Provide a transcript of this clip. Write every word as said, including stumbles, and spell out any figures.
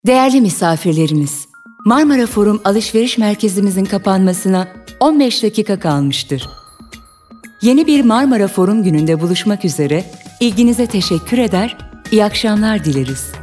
Değerli misafirlerimiz, Marmara Forum Alışveriş Merkezimizin kapanmasına on beş dakika kalmıştır. Yeni bir Marmara Forum gününde buluşmak üzere, ilginize teşekkür eder, iyi akşamlar dileriz.